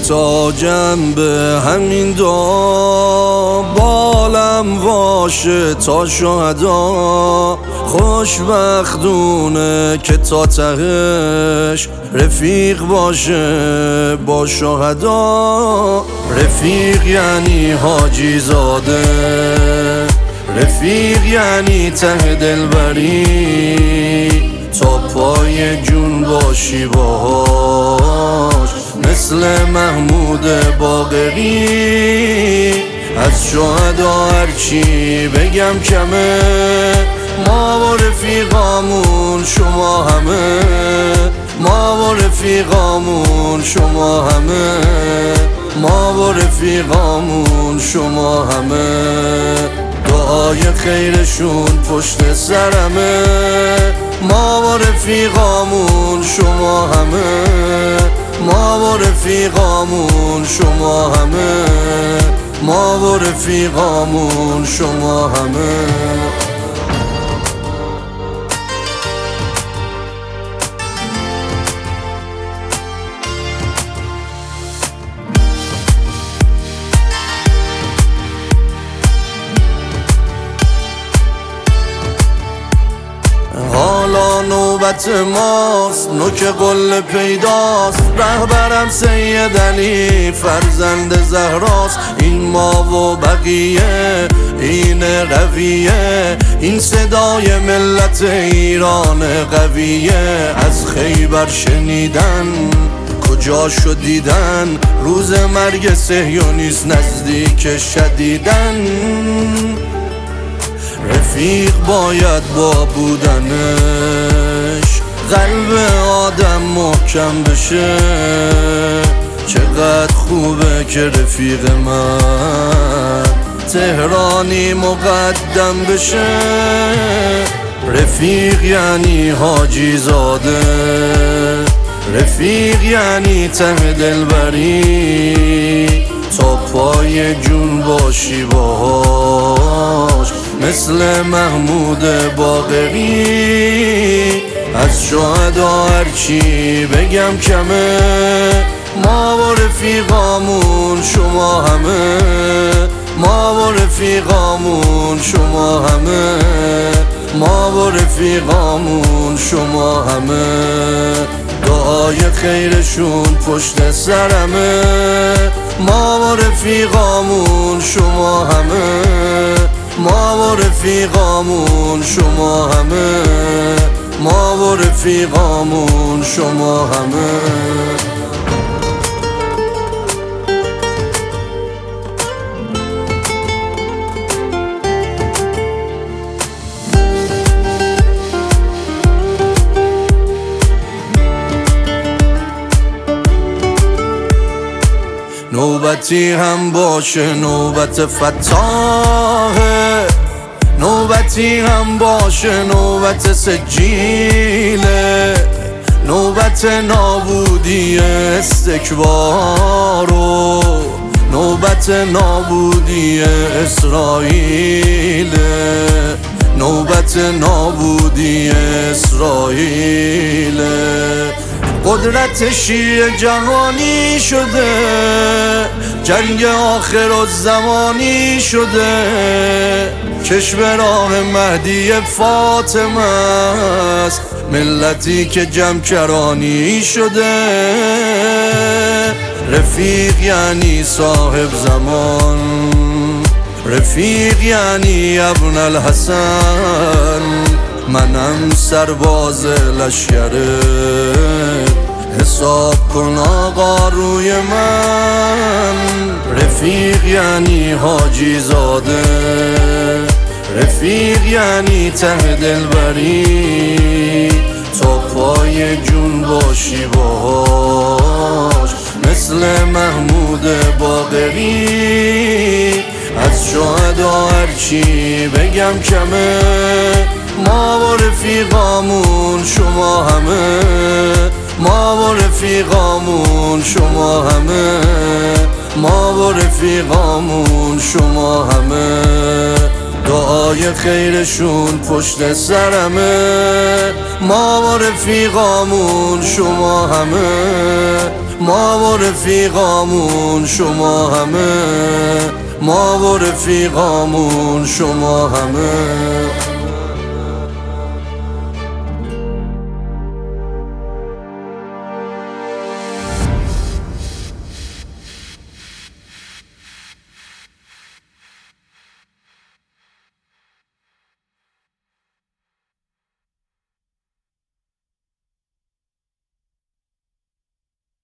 محتاجم به همین دعا، بالم واشه تا شهدا. خوشبختونه که تا تهش رفیق باشه با شهدا. رفیق یعنی حاجی زاده، رفیق یعنی ته دلبری، تا پای جون باشی باهاش مثل محمود باقری. از شهدا هرچی بگم کمه، ما و رفیقامون شما همه، ما و رفیقامون شما همه، ما و رفیقامون شما همه. دعای خیرشون پشت سرمه، ما و رفیقامون شما همه، ما و رفیقامون شما همه، ما و رفیقامون شما همه. حالا نوبت ماست، نوک قله پیداست. رهبرم سید علی فرزند زهراست. این ما و بقیه این رویه، این صدای ملت ایران قویه. از خیبر شنیدن کجا شدیدن، روز مرگ صهیونیست نزدیک شدیدن. رفیق باید با بودنش قلب آدم محکم بشه. چقدر خوبه که رفیق من تهرانی مقدم بشه. رفیق یعنی حاجی زاده، رفیق یعنی ته دلبری، تا پای جون باشی باهاش مثل محمود باقری. از شهدا هرچی بگم کمه، ما و رفیقامون شما همه، ما و رفیقامون شما همه، ما و رفیقامون شما همه. دعای خیرشون پشت سرمه، ما و رفیقامون شما همه، ما و رفیقامون شما همه، ما و رفیقامون شما همه. نوبتی هم باشه نوبت فتاحه، نوبتی هم باشه نوبت سجیله. نوبت نابودی استکبار و نوبت نابودی اسرائیل، نوبت نابودی اسرائیل. قدرت شیعه جهانی شده، جنگ آخر الزمانی شده. کش به راه مهدی فاطمه است، ملتی که جمع کرانی شده. رفیق یعنی صاحب زمان، رفیق یعنی ابن الحسن. منم سرباز لشکره، حساب کن آقا روی من. رفیق یعنی حاجی زاده، رفیق یعنی ته دلبری، تا پای جون باشی باهاش مثل محمود باقری. از شهدا هرچی بگم کمه، ما و رفیقامون شما همه، ما و رفیقامون شما همه، ما و رفیقامون شما همه. دعای خیرشون پشت سرمه، ما و رفیقامون شما همه، ما و رفیقامون شما همه، ما و رفیقامون شما همه.